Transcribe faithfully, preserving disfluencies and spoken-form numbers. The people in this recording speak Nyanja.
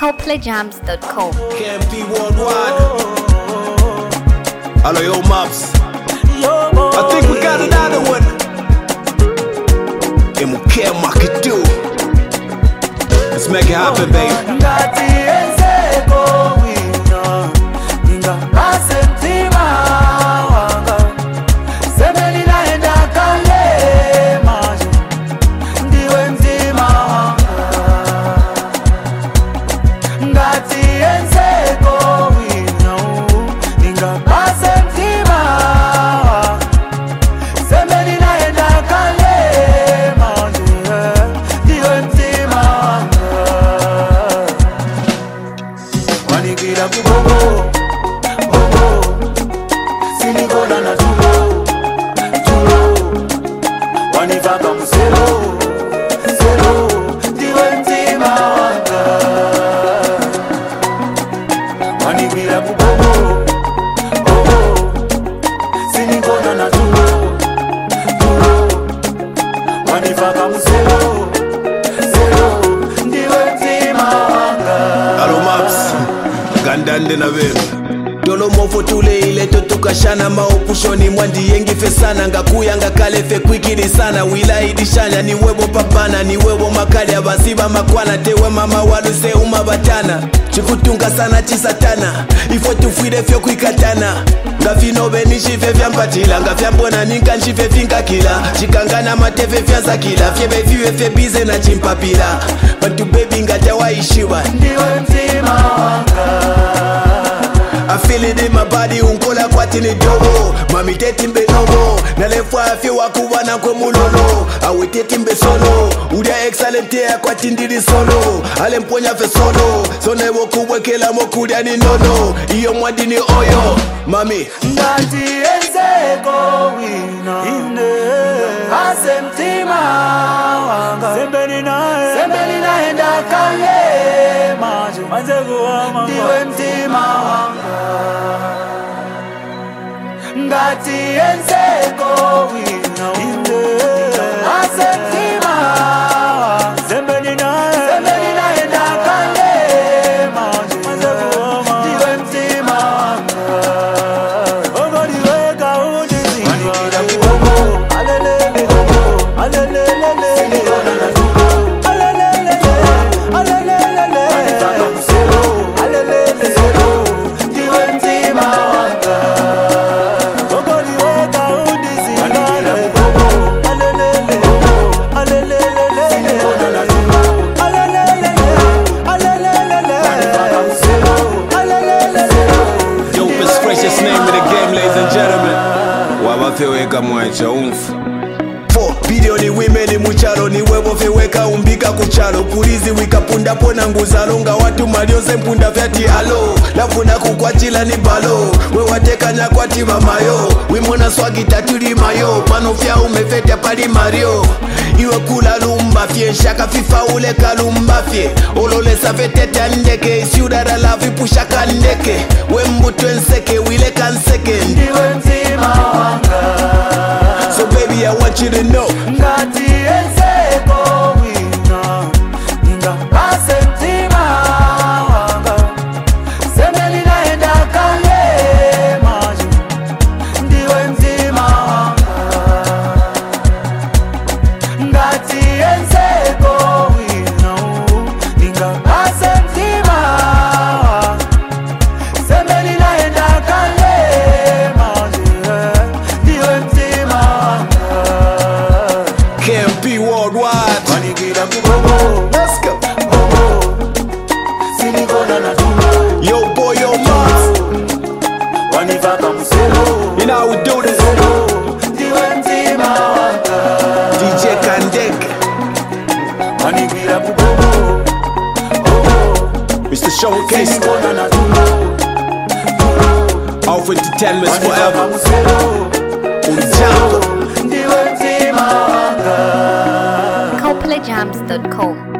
coplay jams dot com. K M P Worldwide. Hello, yo, Mops. I think we got another one. M K Makidu. Let's make it happen, baby. Gandande na vema Dolo mofo tule ile tutukashana maupushoni mwandi yengi fesana ngakuya ngakale fe kwikiri sana wila idishanya ni webo papana ni webo makali abasiba makwana tewe mama waluse umabatana chikutunga sana chisatana ifo tufwide fyo kwikatana ngafino benishife vyampatila ngafyambona ninka nshife finka kila chikangana matefe fyaza kila fyebe viwe fe bize na chimpapila Bantu baby ngajawa ishiwa ndiwe mtima wanga I feel it in my body, unkola kwa tini dogo Mami teti mbe nogo Nalefwa afye wakuwana kwe mulolo Awe teti mbe solo Udia excellente ya kwa tindiri solo Ale mponya fe solo Sone woku wekela mokudia ni nono Iyo mwadi ni oyo Mami Ngati enzeko wina Inde Ase mtima wanga Sembeni nae Sembeni nae ndakale Majo Manzegu wa mama Diwe mtima wanga Ngati enzeko wina Inde Ase mtima wanga Sembeni nae Sembeni nae ndakale Majo Manzegu wa mama Diwe mtima wanga Wabafeweka mwacha umfu Fo, bilioni wimeni muchalo ni webo feweka umbika kuchalo Pulizi wikapunda pona nguzalonga watu malioze mpunda vyati alo Lafuna kukwachila ni balo We watekanya kwa tima mayo Wimona swagi tatuli mayo Pano fya umefete pali mario Iwe kula lumba fye Shaka fifa ule kalumba fye Olole safetete andeke Isiudara la vipusha kandeke Wembutu enseke wile kanseke Ndiwe mtima wanga So baby I want you to know Ngati enzeko wina Ninga ase mtima wanga Semeli naenda kale majo Ndiwe mtima wanga Ngati enzeko wina Ninga ase mtima wanga Semeli naenda kale majo Ndiwe mtima wanga K M P Worldwide. Wanigira kubobo Let's go. bobo Sinikona na tulo Yo boy, yo Mops. Wanivaka muselo You know how we do this. Ndiwe mtima wanga D J Kandek, Wanigira kubobo bobo Mister Showcase, Sinikona na tulo Off Entertainment Wanivaka forever. muselo Unjambo. Ndiwe mtima wanga coplay jams dot com.